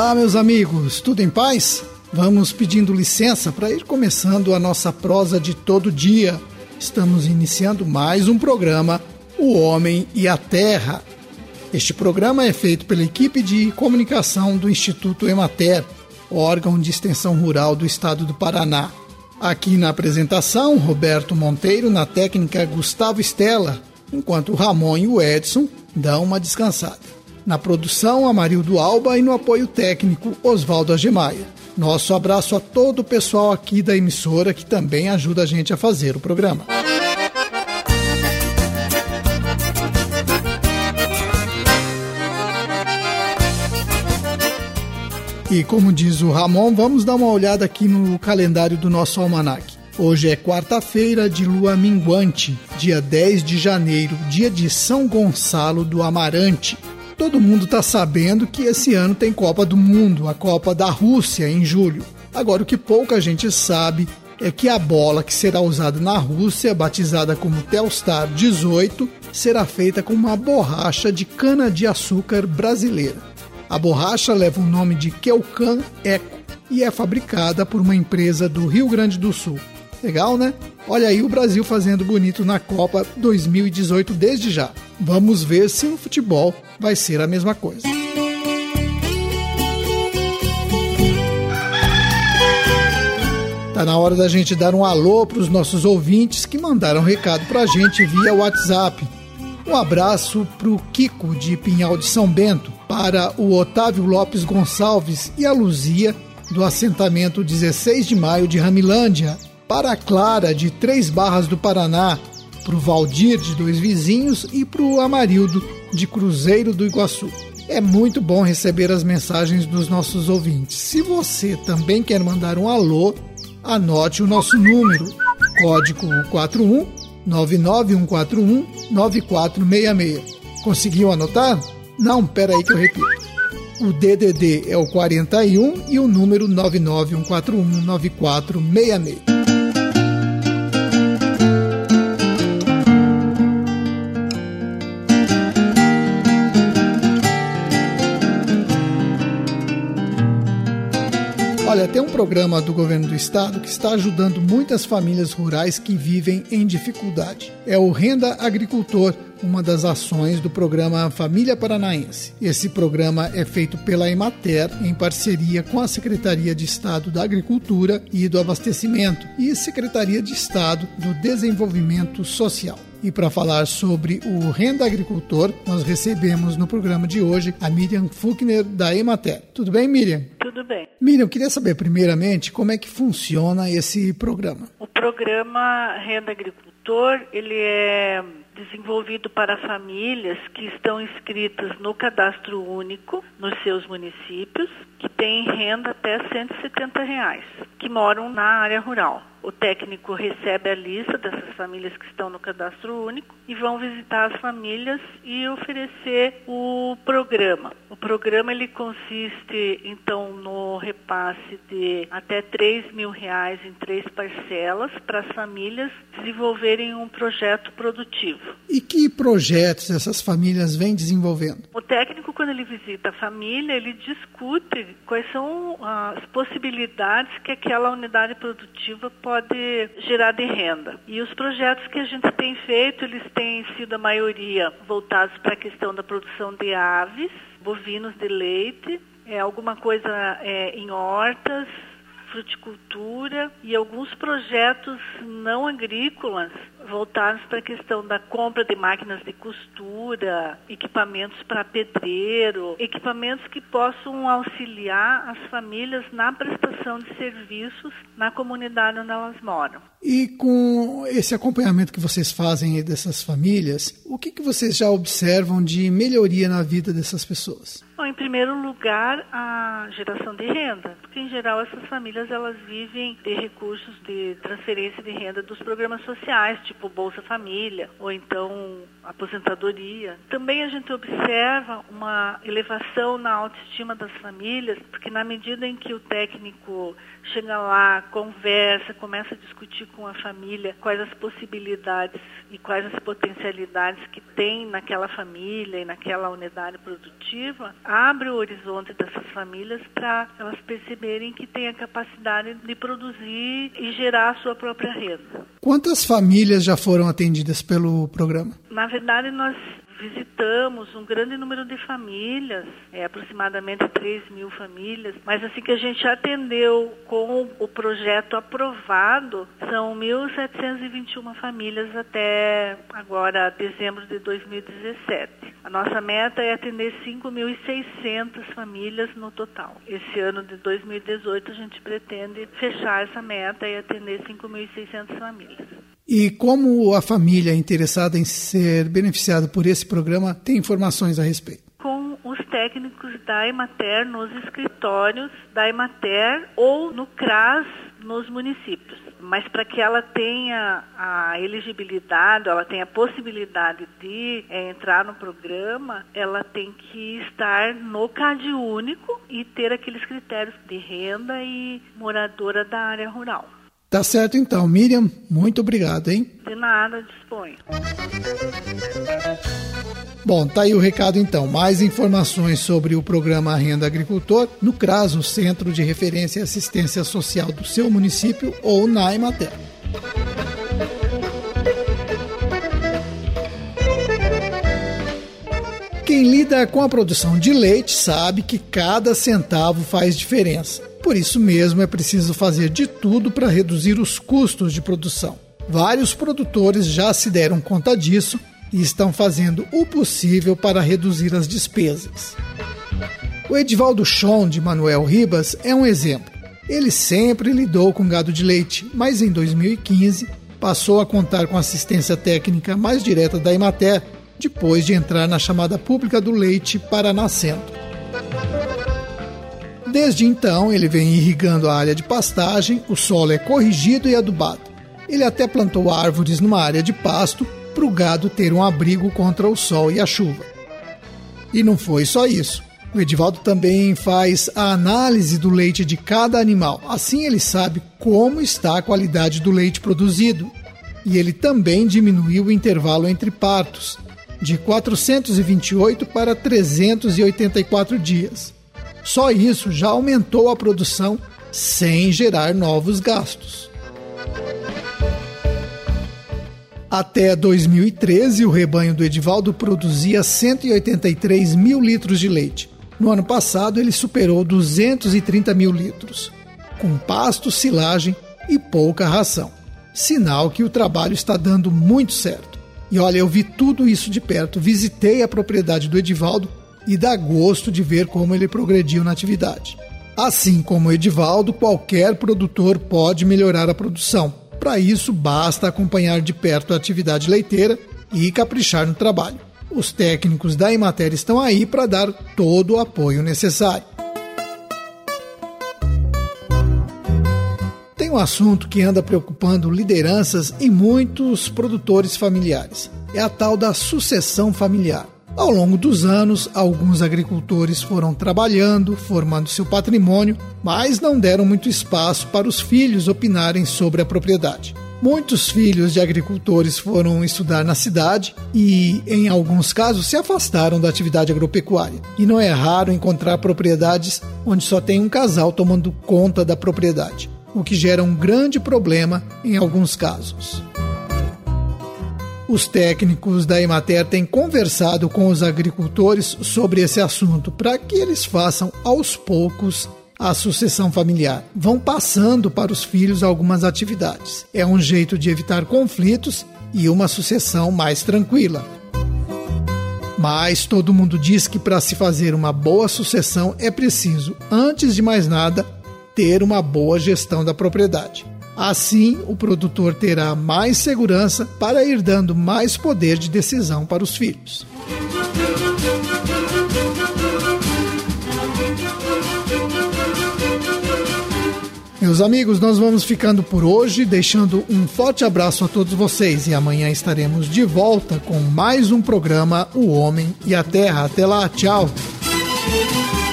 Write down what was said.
Olá, meus amigos, tudo em paz? Vamos pedindo licença para ir começando a nossa prosa de todo dia. Estamos iniciando mais um programa, O Homem e a Terra. Este programa é feito pela equipe de comunicação do Instituto Emater, órgão de extensão rural do estado do Paraná. Aqui na apresentação, Roberto Monteiro, na técnica Gustavo Stella, enquanto o Ramon e o Edson dão uma descansada. Na produção, Amarildo Alba, e no apoio técnico, Oswaldo Agemaia. Nosso abraço a todo o pessoal aqui da emissora que também ajuda a gente a fazer o programa. E como diz o Ramon, vamos dar uma olhada aqui no calendário do nosso almanaque. Hoje é quarta-feira de lua minguante, dia 10 de janeiro, dia de São Gonçalo do Amarante. Todo mundo está sabendo que esse ano tem Copa do Mundo, a Copa da Rússia, em julho. Agora, o que pouca gente sabe é que a bola que será usada na Rússia, batizada como Telstar 18, será feita com uma borracha de cana-de-açúcar brasileira. A borracha leva o nome de Kelkan Eco e é fabricada por uma empresa do Rio Grande do Sul. Legal, né? Olha aí o Brasil fazendo bonito na Copa 2018 desde já. Vamos ver se no futebol vai ser a mesma coisa. Tá na hora da gente dar um alô para os nossos ouvintes que mandaram recado para a gente via WhatsApp. Um abraço para o Kiko de Pinhal de São Bento, para o Otávio Lopes Gonçalves e a Luzia do assentamento 16 de maio de Ramilândia, para a Clara de Três Barras do Paraná, para o Valdir de Dois Vizinhos e para o Amarildo de Cruzeiro do Iguaçu. É muito bom receber as mensagens dos nossos ouvintes. Se você também quer mandar um alô, anote o nosso número, código 41 99141 9466. Conseguiu anotar? Não, peraí que eu repito. O DDD é o 41 e o número 99141 9466. Olha, tem um programa do governo do estado que está ajudando muitas famílias rurais que vivem em dificuldade. É o Renda Agricultor, uma das ações do programa Família Paranaense. Esse programa é feito pela Emater em parceria com a Secretaria de Estado da Agricultura e do Abastecimento e Secretaria de Estado do Desenvolvimento Social. E para falar sobre o Renda Agricultor, nós recebemos no programa de hoje a Miriam Fuchner, da Emater. Tudo bem, Miriam? Tudo bem. Miriam, eu queria saber primeiramente como é que funciona esse programa. O programa Renda Agricultor, ele é desenvolvido para famílias que estão inscritas no Cadastro Único nos seus municípios, que têm renda até R$170, que moram na área rural. O técnico recebe a lista dessas famílias que estão no Cadastro Único e vão visitar as famílias e oferecer o programa. O programa ele consiste, então, no repasse de até R$3.000 em 3 parcelas para as famílias desenvolverem um projeto produtivo. E que projetos essas famílias vêm desenvolvendo? O técnico, quando ele visita a família, ele discute quais são as possibilidades que aquela unidade produtiva pode gerar de renda. E os projetos que a gente tem feito, eles têm sido a maioria voltados para a questão da produção de aves, bovinos de leite, alguma coisa em hortas, fruticultura e alguns projetos não agrícolas voltados para a questão da compra de máquinas de costura, equipamentos para pedreiro, equipamentos que possam auxiliar as famílias na prestação de serviços na comunidade onde elas moram. E com esse acompanhamento que vocês fazem dessas famílias, o que vocês já observam de melhoria na vida dessas pessoas? Bom, em primeiro lugar, a geração de renda, porque em geral essas famílias elas vivem de recursos de transferência de renda dos programas sociais, tipo Bolsa Família, ou então aposentadoria. Também a gente observa uma elevação na autoestima das famílias, porque na medida em que o técnico chega lá, conversa, começa a discutir com a família quais as possibilidades e quais as potencialidades que tem naquela família e naquela unidade produtiva, abre o horizonte dessas famílias para elas perceberem que tem a capacidade de produzir e gerar a sua própria renda. Quantas famílias já foram atendidas pelo programa? Na verdade, nós visitamos um grande número de famílias, aproximadamente 3.000 famílias, mas assim que a gente atendeu com o projeto aprovado, são 1.721 famílias até agora, dezembro de 2017. A nossa meta é atender 5.600 famílias no total. Esse ano de 2018 a gente pretende fechar essa meta e atender 5.600 famílias. E como a família interessada em ser beneficiada por esse programa tem informações a respeito? Com os técnicos da Emater nos escritórios da Emater ou no CRAS nos municípios. Mas para que ela tenha a elegibilidade, ela tenha a possibilidade de entrar no programa, ela tem que estar no CAD único e ter aqueles critérios de renda e moradora da área rural. Tá certo então, Miriam, muito obrigado, hein? De nada, disponho. Bom, tá aí o recado então. Mais informações sobre o programa Renda Agricultor no CRAS, o Centro de Referência e Assistência Social do seu município ou na Emater. Quem lida com a produção de leite sabe que cada centavo faz diferença. Por isso mesmo é preciso fazer de tudo para reduzir os custos de produção. Vários produtores já se deram conta disso e estão fazendo o possível para reduzir as despesas. O Edivaldo Chon, de Manuel Ribas, é um exemplo. Ele sempre lidou com gado de leite, mas em 2015 passou a contar com assistência técnica mais direta da Emater, depois de entrar na chamada pública do leite Paraná Centro. Desde então, ele vem irrigando a área de pastagem, o solo é corrigido e adubado. Ele até plantou árvores numa área de pasto para o gado ter um abrigo contra o sol e a chuva. E não foi só isso. O Edivaldo também faz a análise do leite de cada animal. Assim ele sabe como está a qualidade do leite produzido. E ele também diminuiu o intervalo entre partos, de 428 para 384 dias. Só isso já aumentou a produção sem gerar novos gastos. Até 2013, o rebanho do Edivaldo produzia 183 mil litros de leite. No ano passado, ele superou 230 mil litros, com pasto, silagem e pouca ração. Sinal que o trabalho está dando muito certo. E olha, eu vi tudo isso de perto, visitei a propriedade do Edivaldo e dá gosto de ver como ele progrediu na atividade. Assim como o Edivaldo, qualquer produtor pode melhorar a produção. Para isso, basta acompanhar de perto a atividade leiteira e caprichar no trabalho. Os técnicos da Emater estão aí para dar todo o apoio necessário. Tem um assunto que anda preocupando lideranças e muitos produtores familiares. É a tal da sucessão familiar. Ao longo dos anos, alguns agricultores foram trabalhando, formando seu patrimônio, mas não deram muito espaço para os filhos opinarem sobre a propriedade. Muitos filhos de agricultores foram estudar na cidade e, em alguns casos, se afastaram da atividade agropecuária. E não é raro encontrar propriedades onde só tem um casal tomando conta da propriedade, o que gera um grande problema em alguns casos. Os técnicos da Emater têm conversado com os agricultores sobre esse assunto para que eles façam aos poucos a sucessão familiar. Vão passando para os filhos algumas atividades. É um jeito de evitar conflitos e uma sucessão mais tranquila. Mas todo mundo diz que para se fazer uma boa sucessão é preciso, antes de mais nada, ter uma boa gestão da propriedade. Assim, o produtor terá mais segurança para ir dando mais poder de decisão para os filhos. Meus amigos, nós vamos ficando por hoje, deixando um forte abraço a todos vocês e amanhã estaremos de volta com mais um programa O Homem e a Terra. Até lá, tchau!